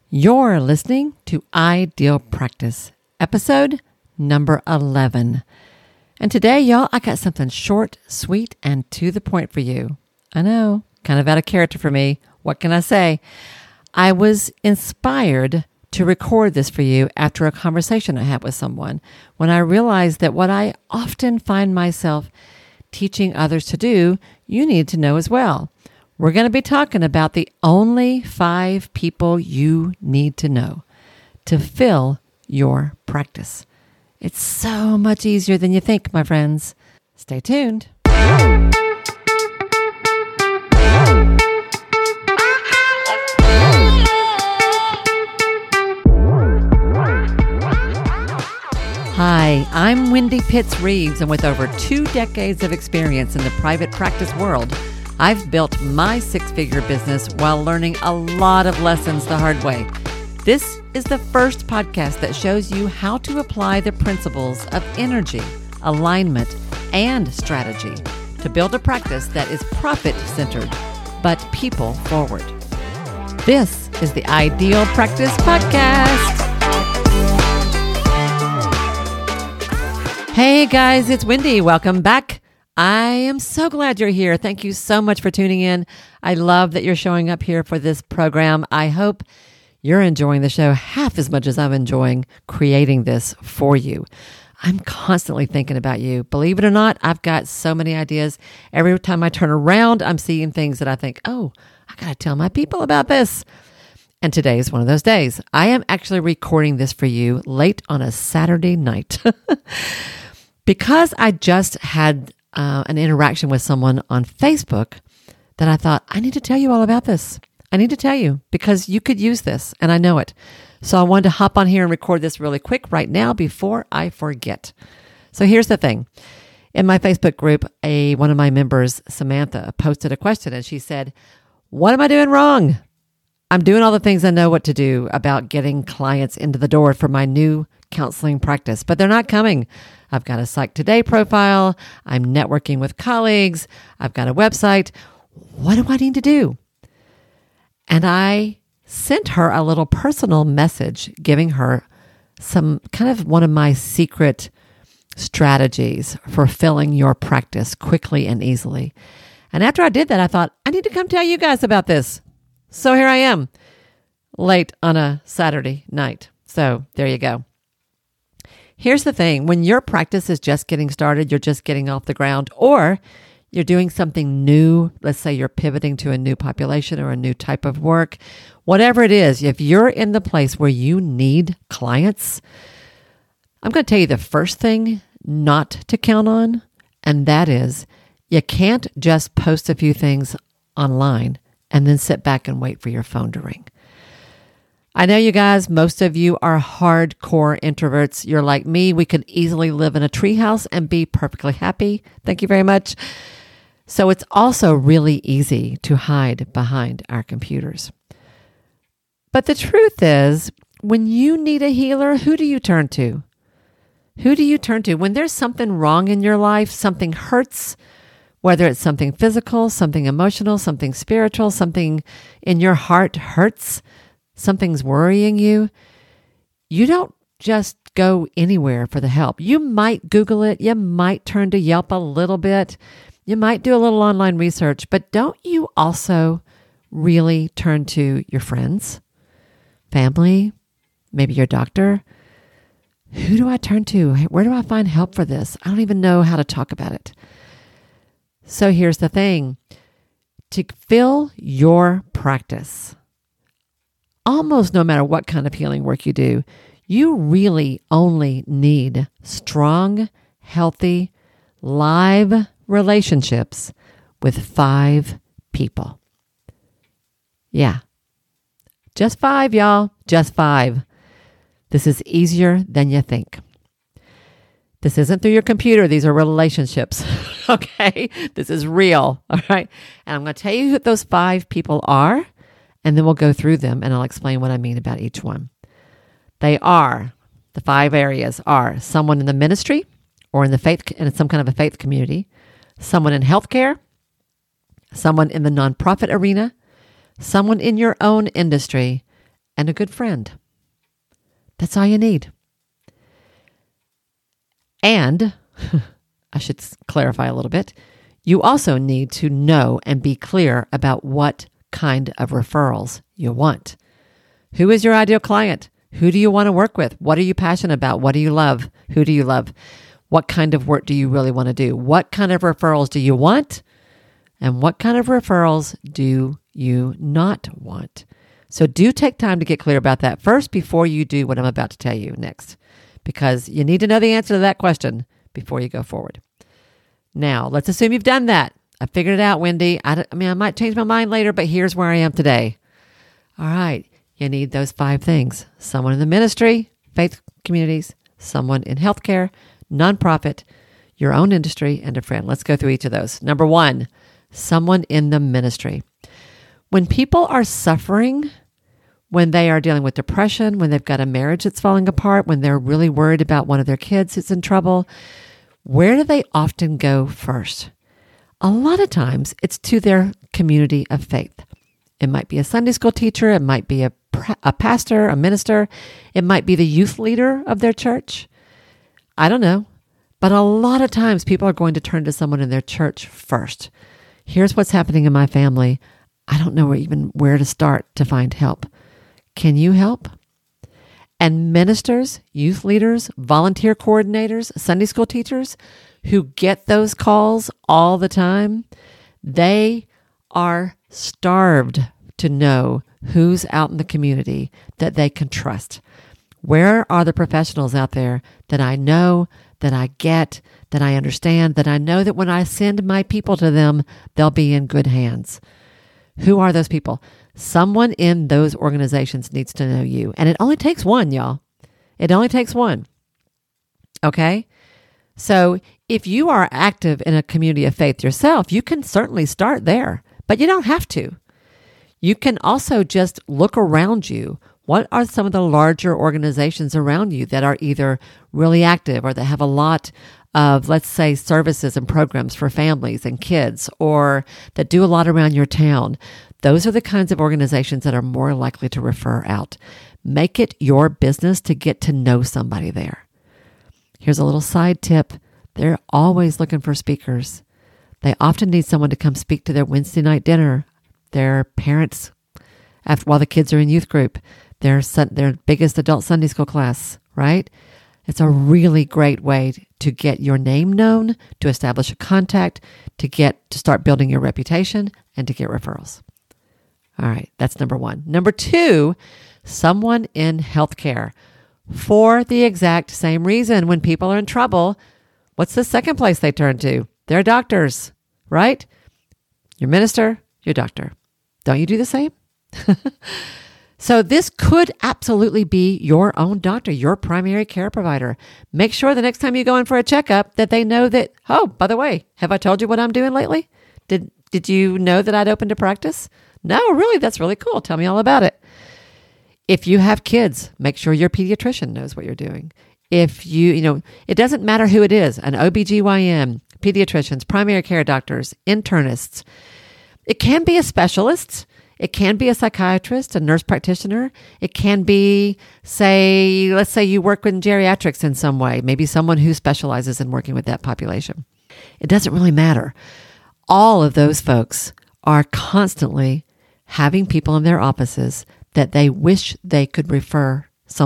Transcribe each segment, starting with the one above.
You're listening to Ideal Practice, episode number 11. And today, y'all, I got something short, sweet, and to the point for you. I know, kind of out of character for me. What can I say? I was inspired to record this for you after a conversation I had with someone when I realized that what I often find myself teaching others to do, you need to know as well. We're going to be talking about the only 5 people you need to know to fill your practice. It's so much easier than you think, my friends. Stay tuned. Hi, I'm Wendy Pitts Reeves, and with over 2 decades of experience in the private practice world, I've built my 6-figure business while learning a lot of lessons the hard way. This is the first podcast that shows you how to apply the principles of energy, alignment, and strategy to build a practice that is profit-centered, but people-forward. This is the Ideal Practice Podcast. Hey guys, it's Wendy. Welcome back. I am so glad you're here. Thank you so much for tuning in. I love that you're showing up here for this program. I hope you're enjoying the show half as much as I'm enjoying creating this for you. I'm constantly thinking about you. Believe it or not, I've got so many ideas. Every time I turn around, I'm seeing things that I think, oh, I got to tell my people about this. And today is one of those days. I am actually recording this for you late on a Saturday night because I just had an interaction with someone on Facebook that I thought, I need to tell you all about this. I need to tell you because you could use this and I know it. So I wanted to hop on here and record this really quick right now before I forget. So here's the thing. In my Facebook group, one of my members, Samantha, posted a question and she said, what am I doing wrong? I'm doing all the things I know what to do about getting clients into the door for my new counseling practice, but they're not coming. I've got a Psych Today profile. I'm networking with colleagues. I've got a website. What do I need to do? And I sent her a little personal message giving her some kind of one of my secret strategies for filling your practice quickly and easily. And after I did that, I thought, I need to come tell you guys about this. So here I am, late on a Saturday night. So there you go. Here's the thing. When your practice is just getting started, you're just getting off the ground, or you're doing something new. Let's say you're pivoting to a new population or a new type of work. Whatever it is, if you're in the place where you need clients, I'm going to tell you the first thing not to count on, and that is you can't just post a few things online and then sit back and wait for your phone to ring. I know you guys, most of you are hardcore introverts. You're like me. We could easily live in a treehouse and be perfectly happy. Thank you very much. So it's also really easy to hide behind our computers. But the truth is, when you need a healer, who do you turn to? Who do you turn to? When there's something wrong in your life, something hurts, whether it's something physical, something emotional, something spiritual, something in your heart hurts, something's worrying you, you don't just go anywhere for the help. You might Google it. You might turn to Yelp a little bit. You might do a little online research, but don't you also really turn to your friends, family, maybe your doctor? Who do I turn to? Where do I find help for this? I don't even know how to talk about it. So here's the thing. To fill your practice, almost no matter what kind of healing work you do, you really only need strong, healthy, live relationships with 5 people. Yeah. Just 5, y'all. Just 5. This is easier than you think. This isn't through your computer. These are relationships. Okay? This is real. All right? And I'm going to tell you who those 5 people are, and then we'll go through them, and I'll explain what I mean about each one. The 5 areas are someone in the ministry or in the faith, in some kind of a faith community, someone in healthcare, someone in the nonprofit arena, someone in your own industry, and a good friend. That's all you need. And I should clarify a little bit. You also need to know and be clear about what kind of referrals you want. Who is your ideal client? Who do you want to work with? What are you passionate about? What do you love? Who do you love? What kind of work do you really want to do? What kind of referrals do you want? And what kind of referrals do you not want? So do take time to get clear about that first before you do what I'm about to tell you next, because you need to know the answer to that question before you go forward. Now, let's assume you've done that. I figured it out, Wendy. I might change my mind later, but here's where I am today. All right. You need those 5 things. Someone in the ministry, faith communities, someone in healthcare, nonprofit, your own industry, and a friend. Let's go through each of those. Number 1, someone in the ministry. When people are suffering, when they are dealing with depression, when they've got a marriage that's falling apart, when they're really worried about one of their kids who's in trouble, where do they often go first? A lot of times it's to their community of faith. It might be a Sunday school teacher. It might be a pastor, a minister. It might be the youth leader of their church. I don't know. But a lot of times people are going to turn to someone in their church first. Here's what's happening in my family. I don't know even where to start to find help. Can you help? And ministers, youth leaders, volunteer coordinators, Sunday school teachers who get those calls all the time, they are starved to know who's out in the community that they can trust. Where are the professionals out there that I know, that I get, that I understand, that I know that when I send my people to them, they'll be in good hands? Who are those people? Someone in those organizations needs to know you. And it only takes one, y'all. It only takes one. Okay? So if you are active in a community of faith yourself, you can certainly start there, but you don't have to. You can also just look around you. What are some of the larger organizations around you that are either really active or that have a lot of, let's say, services and programs for families and kids, or that do a lot around your town? Those are the kinds of organizations that are more likely to refer out. Make it your business to get to know somebody there. Here's a little side tip. They're always looking for speakers. They often need someone to come speak to their Wednesday night dinner, their parents, while the kids are in youth group, their biggest adult Sunday school class, right? It's a really great way to get your name known, to establish a contact, to start building your reputation, and to get referrals. All right, that's number 1. Number 2, someone in healthcare. For the exact same reason, when people are in trouble, what's the second place they turn to? Their doctors, right? Your minister, your doctor. Don't you do the same? So this could absolutely be your own doctor, your primary care provider. Make sure the next time you go in for a checkup that they know that, oh, by the way, have I told you what I'm doing lately? Did you know that I'd opened a practice? No, really? That's really cool. Tell me all about it. If you have kids, make sure your pediatrician knows what you're doing. If it doesn't matter who it is, an OBGYN, pediatricians, primary care doctors, internists. It can be a specialist. It can be a psychiatrist, a nurse practitioner. It can be, let's say you work in geriatrics in some way, maybe someone who specializes in working with that population. It doesn't really matter. All of those folks are constantly having people in their offices that they wish they could refer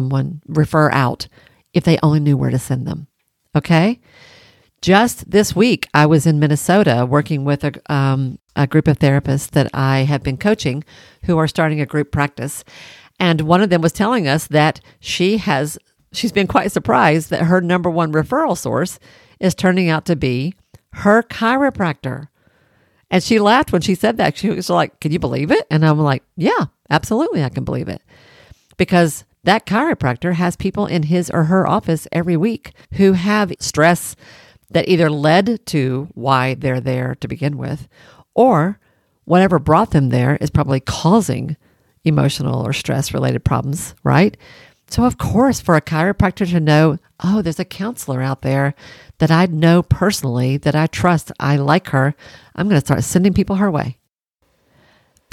out if they only knew where to send them. Okay? Just this week, I was in Minnesota working with a group of therapists that I have been coaching who are starting a group practice. And one of them was telling us that she's been quite surprised that her number 1 referral source is turning out to be her chiropractor. And she laughed when she said that. She was like, can you believe it? And I'm like, yeah, absolutely, I can believe it. Because that chiropractor has people in his or her office every week who have stress that either led to why they're there to begin with, or whatever brought them there is probably causing emotional or stress-related problems, right? So of course, for a chiropractor to know, oh, there's a counselor out there that I know personally, that I trust, I like her, I'm going to start sending people her way.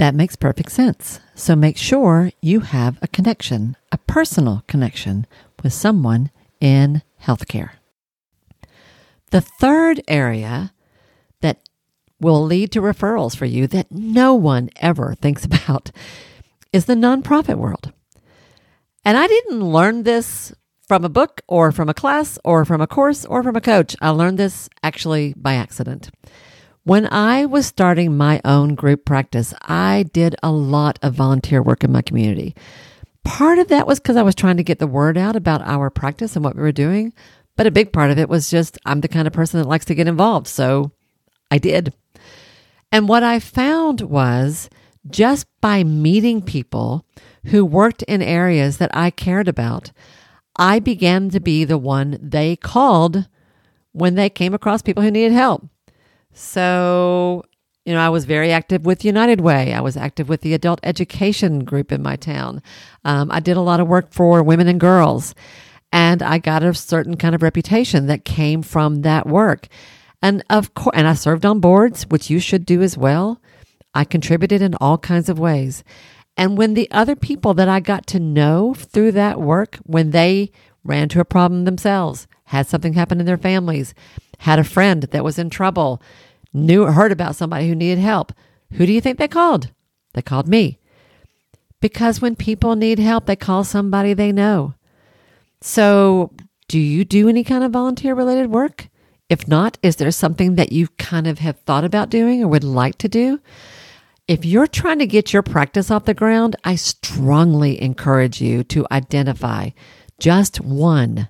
That makes perfect sense. So make sure you have a connection, a personal connection with someone in healthcare. The third area that will lead to referrals for you that no one ever thinks about is the nonprofit world. And I didn't learn this from a book or from a class or from a course or from a coach. I learned this actually by accident. When I was starting my own group practice, I did a lot of volunteer work in my community. Part of that was because I was trying to get the word out about our practice and what we were doing. But a big part of it was just I'm the kind of person that likes to get involved. So I did. And what I found was just by meeting people who worked in areas that I cared about, I began to be the one they called when they came across people who needed help. So, I was very active with United Way. I was active with the adult education group in my town. I did a lot of work for women and girls, and I got a certain kind of reputation that came from that work. And of course, and I served on boards, which you should do as well. I contributed in all kinds of ways. And when the other people that I got to know through that work, when they ran into a problem themselves, had something happen in their families, had a friend that was in trouble, heard about somebody who needed help, who do you think they called? They called me. Because when people need help, they call somebody they know. So do you do any kind of volunteer related work? If not, is there something that you kind of have thought about doing or would like to do? If you're trying to get your practice off the ground, I strongly encourage you to identify just one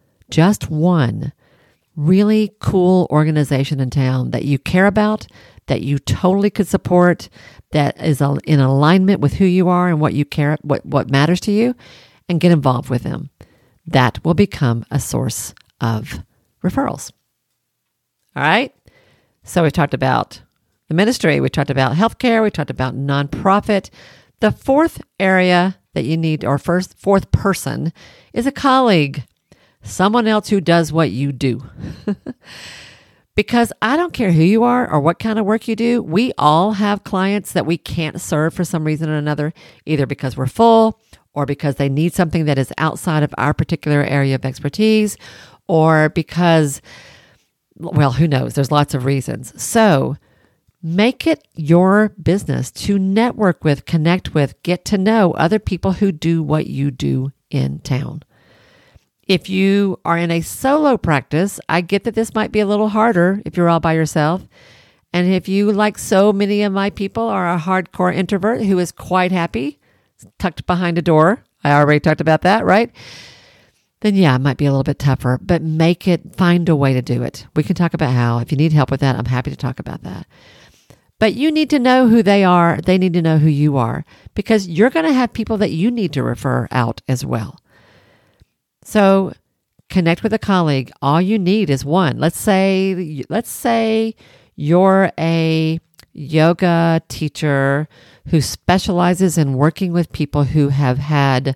really cool organization in town that you care about, that you totally could support, that is in alignment with who you are and what you care, what matters to you, and get involved with them. That will become a source of referrals. All right. So we've talked about the ministry. We talked about healthcare. We talked about nonprofit. The fourth area that you need, or fourth person, is a colleague, someone else who does what you do. Because I don't care who you are or what kind of work you do. We all have clients that we can't serve for some reason or another, either because we're full or because they need something that is outside of our particular area of expertise, or because, well, who knows? There's lots of reasons. So make it your business to network with, connect with, get to know other people who do what you do in town. If you are in a solo practice, I get that this might be a little harder if you're all by yourself. And if you, like so many of my people, are a hardcore introvert who is quite happy, tucked behind a door, I already talked about that, right? Then yeah, it might be a little bit tougher, but find a way to do it. We can talk about how. If you need help with that, I'm happy to talk about that. But you need to know who they are. They need to know who you are, because you're going to have people that you need to refer out as well. So connect with a colleague. All you need is one. Let's say you're a yoga teacher who specializes in working with people who have had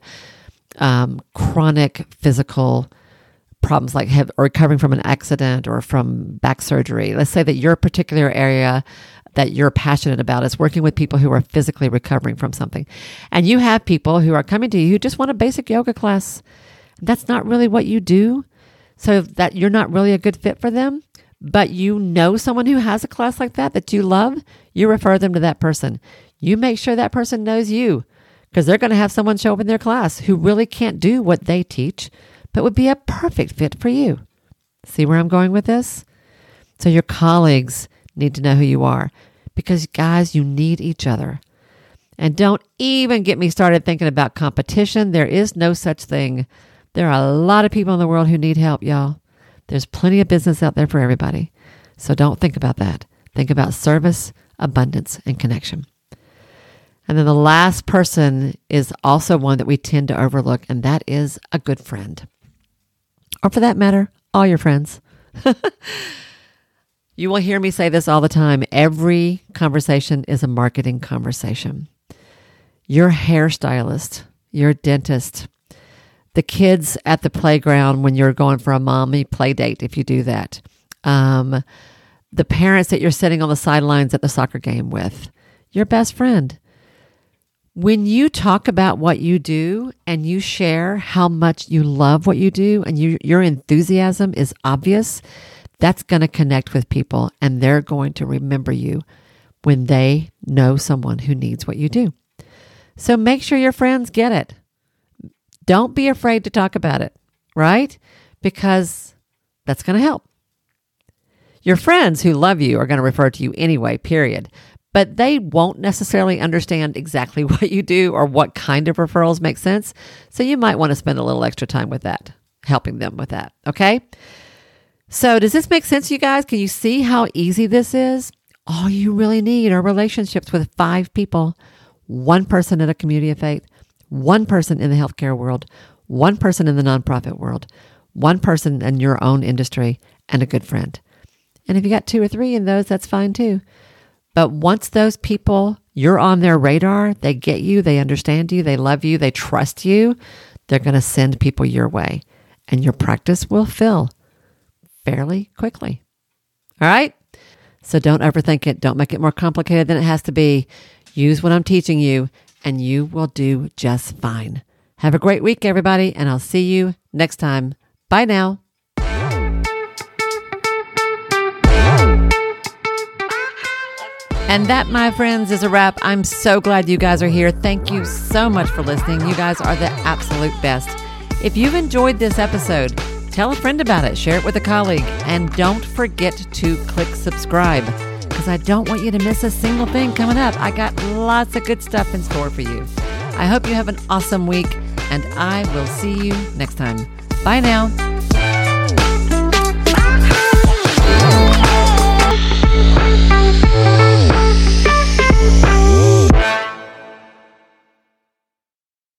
chronic physical problems, like recovering from an accident or from back surgery. Let's say that your particular area that you're passionate about is working with people who are physically recovering from something. And you have people who are coming to you who just want a basic yoga class. That's not really what you do, so that you're not really a good fit for them. But you know someone who has a class like that you love, you refer them to that person. You make sure that person knows you, because they're going to have someone show up in their class who really can't do what they teach, but would be a perfect fit for you. See where I'm going with this? So your colleagues need to know who you are, because guys, you need each other. And don't even get me started thinking about competition. There is no such thing. There are a lot of people in the world who need help, y'all. There's plenty of business out there for everybody. So don't think about that. Think about service, abundance, and connection. And then the last person is also one that we tend to overlook, and that is a good friend. Or for that matter, all your friends. You will hear me say this all the time. Every conversation is a marketing conversation. Your hairstylist, your dentist, the kids at the playground when you're going for a mommy play date, if you do that. The parents that you're sitting on the sidelines at the soccer game with. Your best friend. When you talk about what you do and you share how much you love what you do and your enthusiasm is obvious, that's going to connect with people and they're going to remember you when they know someone who needs what you do. So make sure your friends get it. Don't be afraid to talk about it, right? Because that's going to help. Your friends who love you are going to refer to you anyway, period. But they won't necessarily understand exactly what you do or what kind of referrals make sense. So you might want to spend a little extra time with that, helping them with that. Okay? So does this make sense to you guys? Can you see how easy this is? All you really need are relationships with 5 people, 1 person in a community of faith, 1 person in the healthcare world, 1 person in the nonprofit world, 1 person in your own industry, and a good friend. And if you got 2 or 3 in those, that's fine too. But once those people, you're on their radar, they get you, they understand you, they love you, they trust you, they're going to send people your way. And your practice will fill fairly quickly. All right? So don't overthink it. Don't make it more complicated than it has to be. Use what I'm teaching you, and you will do just fine. Have a great week, everybody, and I'll see you next time. Bye now. And that, my friends, is a wrap. I'm so glad you guys are here. Thank you so much for listening. You guys are the absolute best. If you've enjoyed this episode, tell a friend about it. Share it with a colleague. And don't forget to click subscribe because I don't want you to miss a single thing coming up. I got lots of good stuff in store for you. I hope you have an awesome week, and I will see you next time. Bye now.